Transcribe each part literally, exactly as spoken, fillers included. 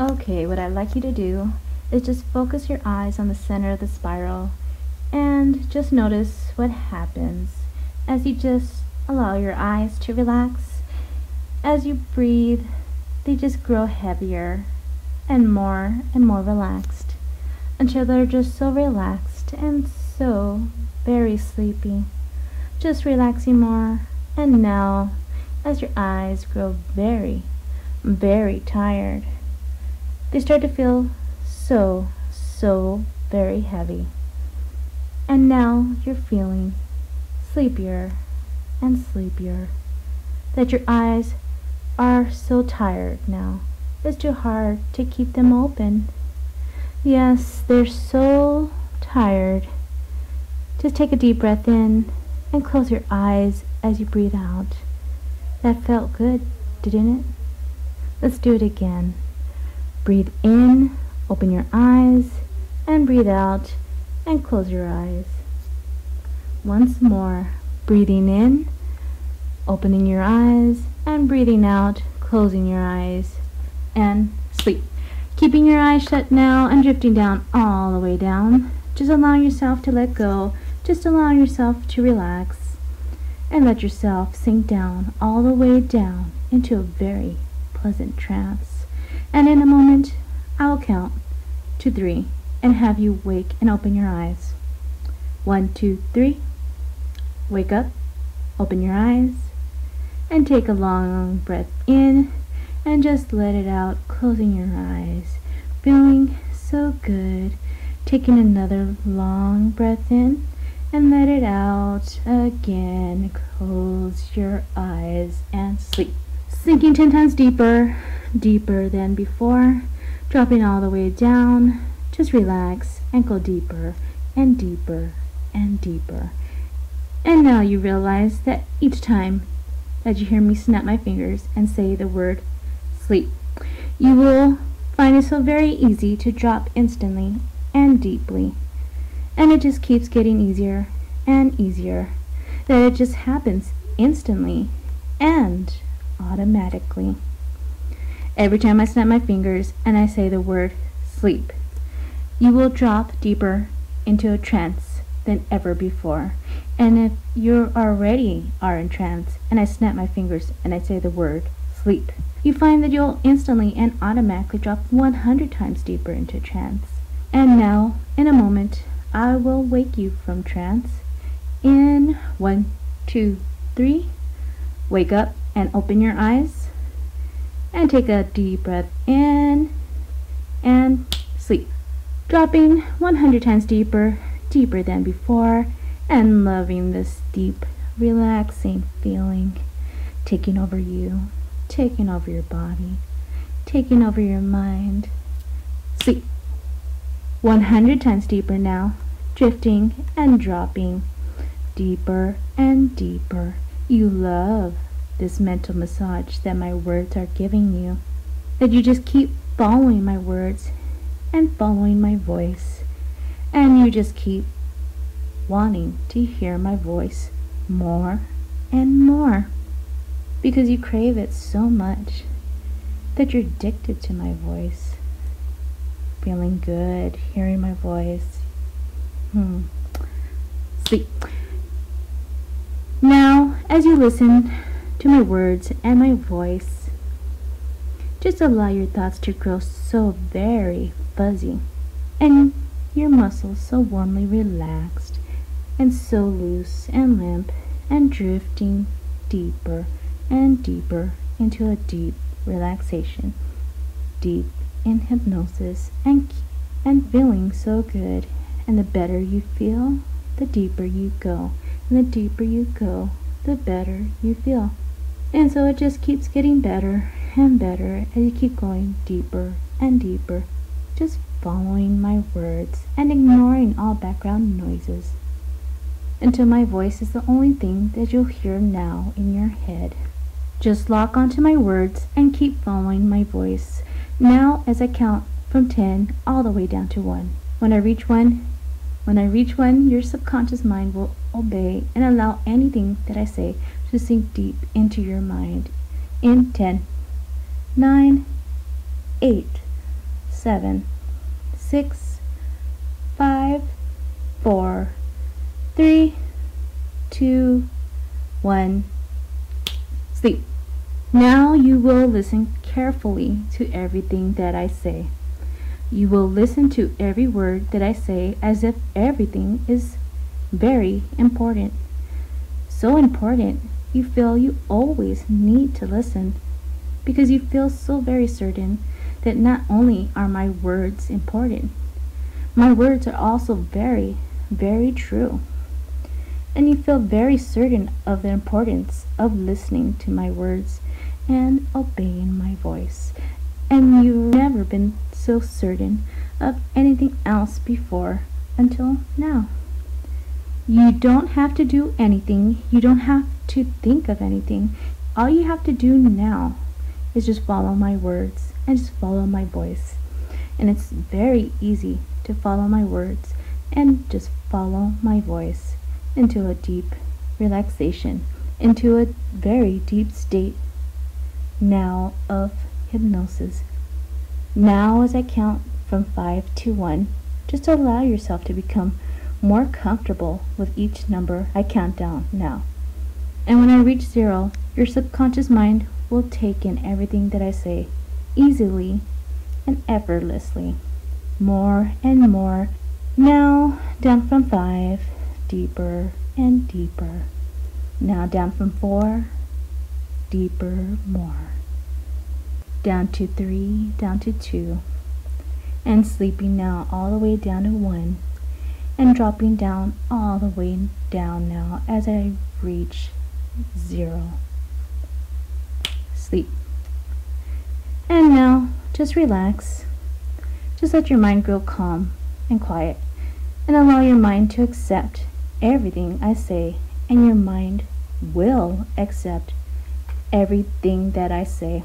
Okay, what I'd like you to do is just focus your eyes on the center of the spiral and just notice what happens as you just allow your eyes to relax. As you breathe, they just grow heavier and more and more relaxed until they're just so relaxed and so very sleepy. Just relaxing more. And now, as your eyes grow very, very tired, they start to feel so, so very heavy. And now you're feeling sleepier and sleepier. That your eyes are so tired now. It's too hard to keep them open. Yes, they're so tired. Just take a deep breath in and close your eyes as you breathe out. That felt good, didn't it? Let's do it again. Breathe in, open your eyes, and breathe out and close your eyes. Once more, breathing in, opening your eyes, and breathing out, closing your eyes, and sleep. Keeping your eyes shut now and drifting down all the way down. Just allowing yourself to let go. Just allowing yourself to relax. And let yourself sink down all the way down into a very pleasant trance. And in a moment, I'll count to three and have you wake and open your eyes. One, two, three. Wake up, open your eyes, and take a long breath in and just let it out, closing your eyes, feeling so good. Taking another long breath in and let it out again. Close your eyes and sleep. Sinking ten times deeper, deeper than before, dropping all the way down. Just relax and go deeper and deeper and deeper. And now you realize that each time that you hear me snap my fingers and say the word sleep, you will find it so very easy to drop instantly and deeply. And it just keeps getting easier and easier. That it just happens instantly and automatically. Every time I snap my fingers and I say the word sleep, you will drop deeper into a trance than ever before. And if you already are in trance and I snap my fingers and I say the word sleep, you find that you'll instantly and automatically drop one hundred times deeper into trance. And now, in a moment, I will wake you from trance. In one, two, three. Wake up and open your eyes. And take a deep breath in and sleep. Dropping one hundred times deeper, deeper than before, and loving this deep, relaxing feeling taking over you, taking over your body, taking over your mind. Sleep. one hundred times deeper now, drifting and dropping, deeper and deeper. You love this mental massage that my words are giving you, that you just keep following my words and following my voice, and you just keep wanting to hear my voice more and more because you crave it so much that you're addicted to my voice. Feeling good, hearing my voice. Hmm. Sleep. Now, as you listen to my words and my voice, just allow your thoughts to grow so very fuzzy and your muscles so warmly relaxed and so loose and limp and drifting deeper and deeper into a deep relaxation, deep in hypnosis and and feeling so good. And the better you feel, the deeper you go, and the deeper you go, the better you feel. And so it just keeps getting better and better as you keep going deeper and deeper, just following my words and ignoring all background noises until my voice is the only thing that you'll hear now in your head. Just lock onto my words and keep following my voice. Now as I count from ten all the way down to one. When I reach one, when I reach one, your subconscious mind will obey and allow anything that I say to sink deep into your mind. In ten, nine, eight, seven, six, five, four, three, two, one. Sleep. Now you will listen carefully to everything that I say. You will listen to every word that I say as if everything is very important. So important, you feel you always need to listen because you feel so very certain that not only are my words important, my words are also very, very true. And you feel very certain of the importance of listening to my words and obeying my voice. And you've never been so certain of anything else before until now. You don't have to do anything. You don't have to think of anything. All you have to do now is just follow my words and just follow my voice. And it's very easy to follow my words and just follow my voice into a deep relaxation, into a very deep state now of hypnosis. Now as I count from five to one, just allow yourself to become more comfortable with each number I count down now. And when I reach zero, your subconscious mind will take in everything that I say easily and effortlessly. More and more. Now down from five, deeper and deeper. Now down from four, deeper more. Down to three, down to two, and sleeping now all the way down to one, and dropping down all the way down now as I reach zero. Sleep. And now just relax. Just let your mind grow calm and quiet, and allow your mind to accept everything I say, and your mind will accept everything that I say.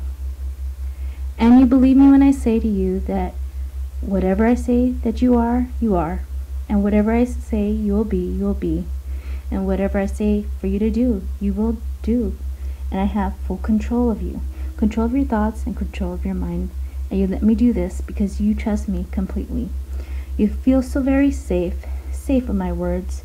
And you believe me when I say to you that whatever I say that you are, you are. And whatever I say you will be, you will be. And whatever I say for you to do, you will do. And I have full control of you. Control of your thoughts and control of your mind. And you let me do this because you trust me completely. You feel so very safe, safe with my words.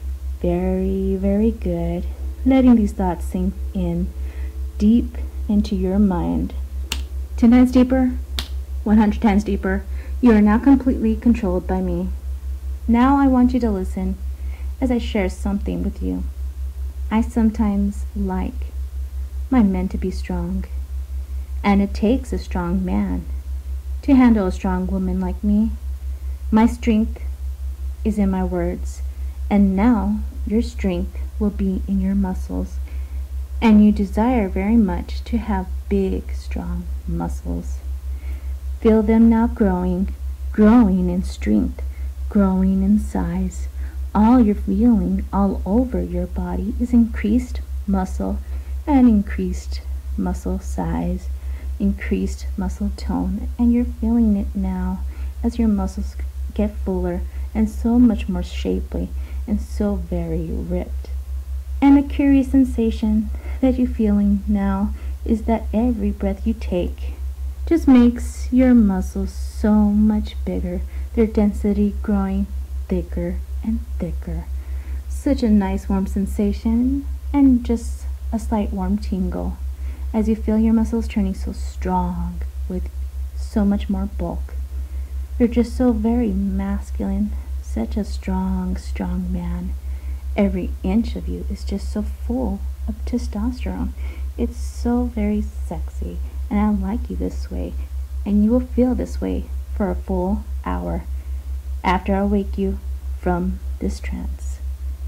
Very, very good. Letting these thoughts sink in deep into your mind. Ten times deeper, one hundred times deeper. You are now completely controlled by me. Now I want you to listen as I share something with you. I sometimes like my men to be strong, and it takes a strong man to handle a strong woman like me. My strength is in my words, and now your strength will be in your muscles, and you desire very much to have big, strong muscles. Feel them now growing, growing in strength, growing in size. All you're feeling all over your body is increased muscle and increased muscle size, increased muscle tone, and you're feeling it now as your muscles get fuller and so much more shapely and so very ripped. And a curious sensation that you're feeling now is that every breath you take just makes your muscles so much bigger, their density growing thicker and thicker. Such a nice warm sensation and just a slight warm tingle as you feel your muscles turning so strong with so much more bulk. You're just so very masculine, such a strong, strong man. Every inch of you is just so full of testosterone. It's so very sexy, and I like you this way, and you will feel this way for a full hour after I wake you from this trance.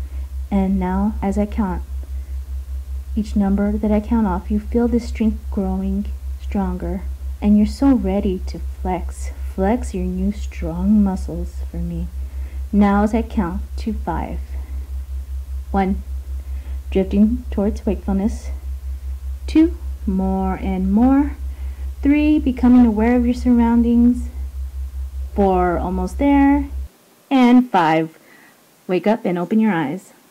And now, as I count each number that I count off, you feel this strength growing stronger, and you're so ready to flex, flex your new strong muscles for me. Now as I count to five. One, drifting towards wakefulness. Two, more and more. Three, becoming aware of your surroundings. Four, almost there. And five, wake up and open your eyes.